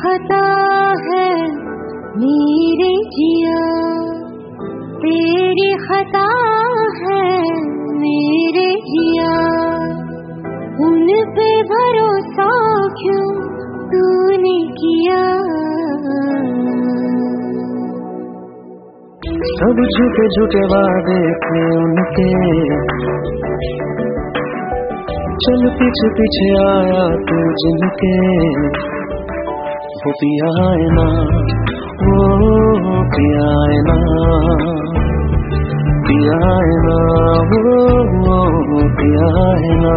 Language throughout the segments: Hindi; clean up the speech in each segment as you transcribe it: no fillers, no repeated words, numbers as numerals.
खता है मेरे जिया, तेरी खता है मेरे जिया। उन पे भरोसा क्यों तूने किया? सब झूठे झूठे वादे थे उनके, चल पीछे पीछे आया तू जिनके। वो पिया है ना, वो पिया है ना, पिया है ना, वो पिया है ना।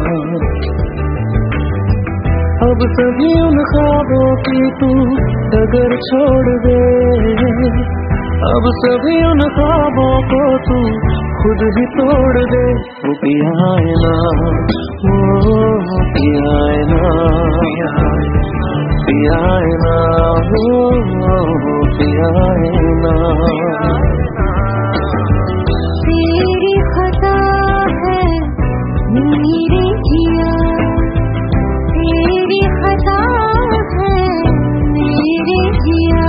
अब सभी उन ख्वाबों की तू अगर छोड़ दे, अब सभी उन ख्वाबों को तू खुद ही तोड़ दे। वो पिया है ना, वो पिया है ना, पिया है ना, वो पिया है ना। तेरी खता है मेरे जिया, तेरी खता है मेरे जिया।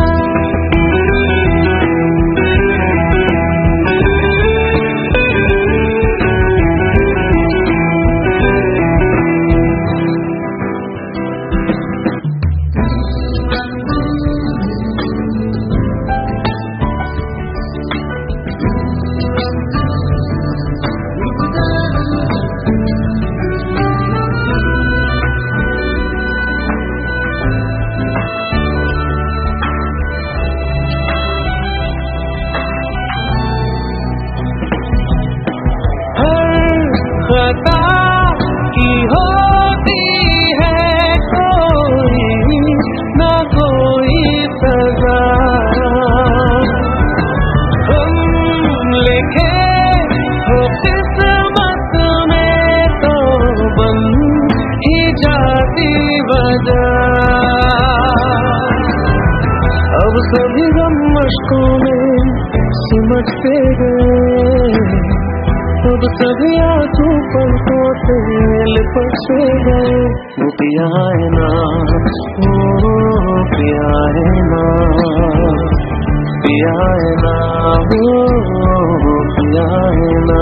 खता की होती है कोई ना कोई सजा, हम लिखे हो किस्मत में तो बन ही जाती वजह। अब सभी गम मुश्कों में सिमटते गए, अब सभी आंसू पलकों से लिपटते गए। वो पिया है ना, वो पिया है ना, पिया है ना, वो पिया है ना।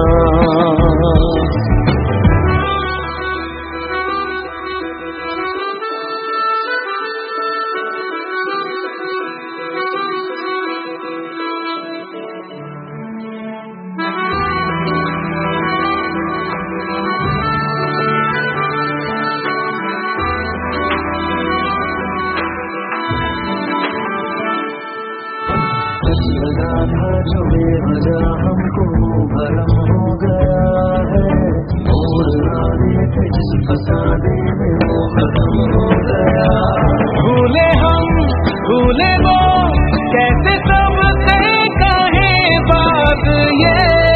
लगा था जो बेवजह हमको भरम हो गया है, और राधे थे जिस फसाने में वो खत्म हो गया। भूले हम भूले वो कैसे सब कहे बात ये,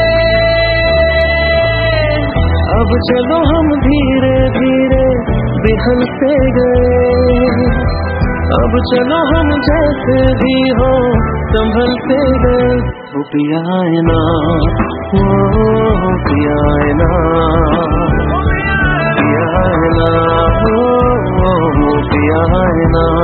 अब चलो हम धीरे धीरे बिखरते गए। अब चलो हम जैसे भी हो संभलते गए। वो पिया है ना, वो पिया है ना, पिया है ना, वो पिया है ना।